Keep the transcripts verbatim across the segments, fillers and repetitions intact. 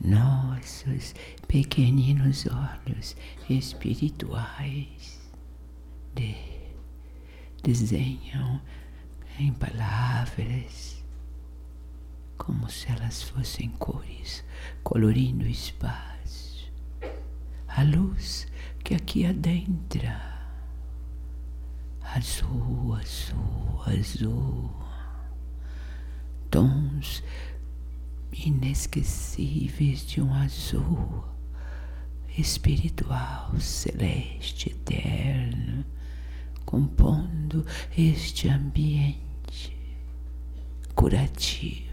nossos pequeninos olhos espirituais de, desenham em palavras como se elas fossem cores, colorindo o espaço. A luz que aqui adentra, azul, azul, azul, tons inesquecíveis de um azul espiritual, celeste, eterno, compondo este ambiente curativo.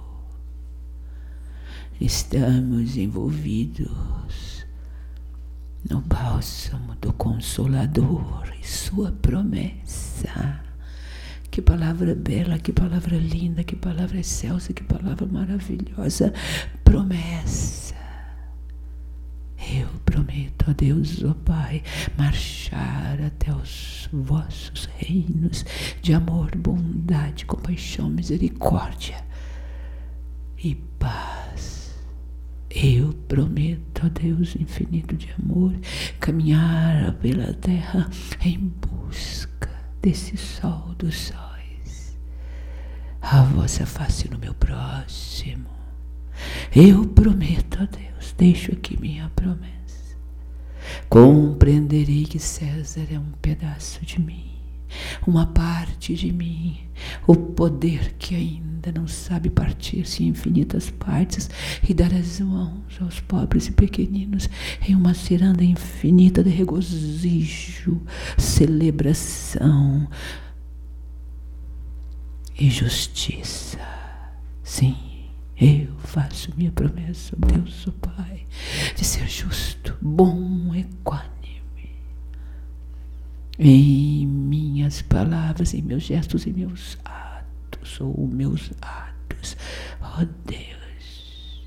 Estamos envolvidos no bálsamo do Consolador e sua promessa. Que palavra bela, que palavra linda, que palavra excelsa, que palavra maravilhosa. Promessa. Eu prometo a Deus, ó Pai, marchar até os vossos reinos de amor, bondade, compaixão, misericórdia e paz. Eu prometo a Deus infinito de amor caminhar pela terra em busca desse sol dos sóis, a vossa face no meu próximo. Eu prometo a Deus, deixo aqui minha promessa. Compreenderei que César é um pedaço de mim, uma parte de mim, o poder que ainda não sabe partir-se em infinitas partes e dar as mãos aos pobres e pequeninos em uma ciranda infinita de regozijo, celebração e justiça. Sim, eu faço minha promessa, ó Deus, ó Pai, de ser justo, bom, equânime em minhas palavras, em meus gestos, em meus atos, ou meus atos, ó Deus.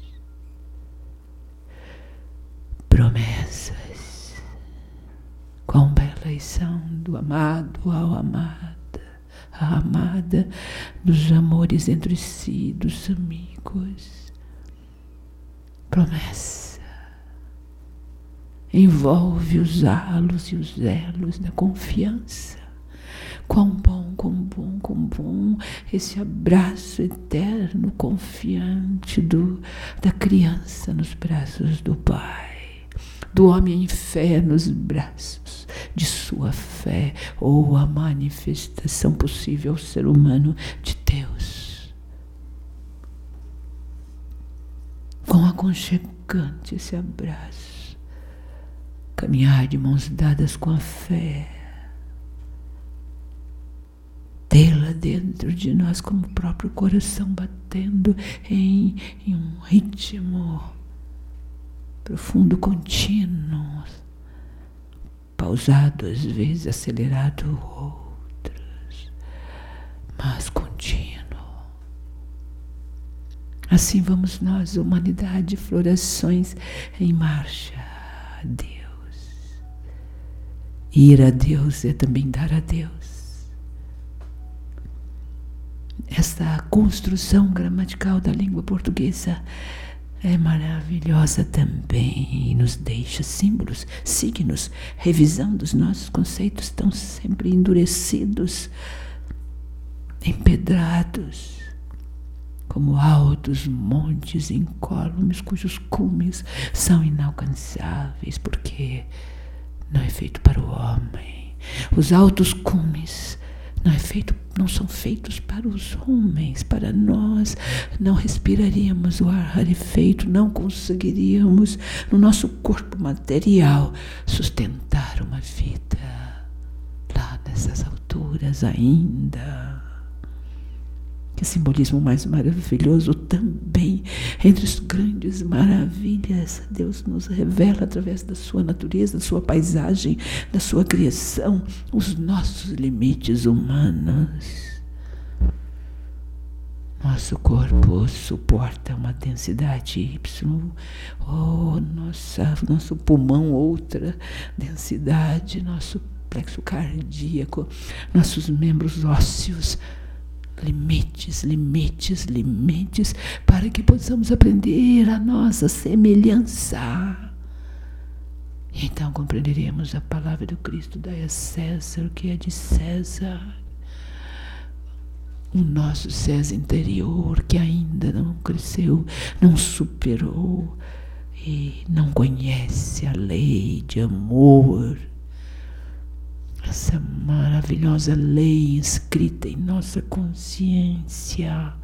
Promessas, quão belas são do amado ao amada, a amada dos amores entre si, dos amigos. Promessa envolve os halos e os elos da confiança. Quão bom, quão bom, quão bom esse abraço eterno, confiante do, da criança nos braços do Pai, do homem em fé nos braços de sua fé, ou a manifestação possível ao ser humano de Deus. Quão aconchegante esse abraço. Caminhar de mãos dadas com a fé, tê-la dentro de nós como o próprio coração batendo em, em um ritmo profundo, contínuo, pausado às vezes, acelerado outras, mas contínuo. Assim vamos nós, humanidade, florações em marcha a Deus. Ir a Deus é também dar a Deus. Esta construção gramatical da língua portuguesa é maravilhosa também e nos deixa símbolos, signos, revisão dos nossos conceitos tão sempre endurecidos, empedrados, como altos montes incólumes cujos cumes são inalcançáveis, porque não é feito para o homem. Os altos cumes não, é feito, não são feitos para os homens, para nós. Não respiraríamos o ar rarefeito, não conseguiríamos, no nosso corpo material, sustentar uma vida lá nessas alturas ainda. Que simbolismo mais maravilhoso também, entre as grandes maravilhas, Deus nos revela através da sua natureza, da sua paisagem, da sua criação, os nossos limites humanos. Nosso corpo suporta uma densidade Y, oh, nossa, nosso pulmão outra densidade, nosso plexo cardíaco, nossos membros ósseos, limites, limites, limites, para que possamos aprender a nossa semelhança. Então compreenderemos a palavra do Cristo: dai a César o que é de César. O nosso César interior, que ainda não cresceu, não superou e não conhece a lei de amor, essa maravilhosa lei escrita em nossa consciência,